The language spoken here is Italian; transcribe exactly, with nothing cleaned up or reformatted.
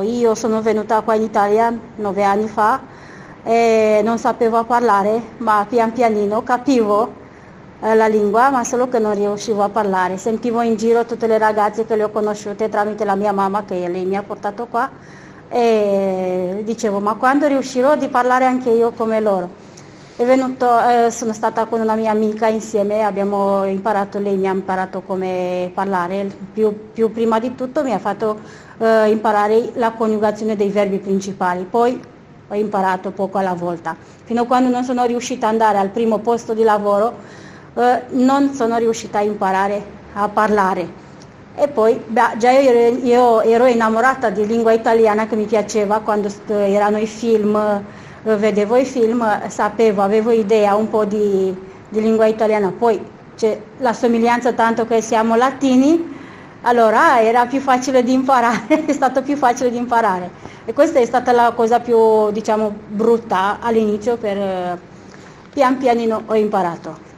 Io sono venuta qua in Italia nove anni fa e non sapevo parlare, ma pian pianino capivo eh, la lingua, ma solo che non riuscivo a parlare. Sentivo in giro tutte le ragazze che le ho conosciute tramite la mia mamma, che lei mi ha portato qua, e dicevo, ma quando riuscirò di parlare anche io come loro? È venuto, eh, sono stata con una mia amica insieme, abbiamo imparato, lei mi ha imparato come parlare, più, più prima di tutto mi ha fatto eh, imparare la coniugazione dei verbi principali, poi ho imparato poco alla volta. Fino a quando non sono riuscita ad andare al primo posto di lavoro, eh, non sono riuscita a imparare a parlare. E poi beh, già io ero, io ero innamorata di lingua italiana, che mi piaceva quando erano i film, vedevo i film, sapevo, avevo idea un po' di, di lingua italiana, poi c'è la somiglianza tanto che siamo latini, allora era più facile di imparare, è stato più facile di imparare, e questa è stata la cosa più, diciamo, brutta all'inizio, per pian pianino ho imparato.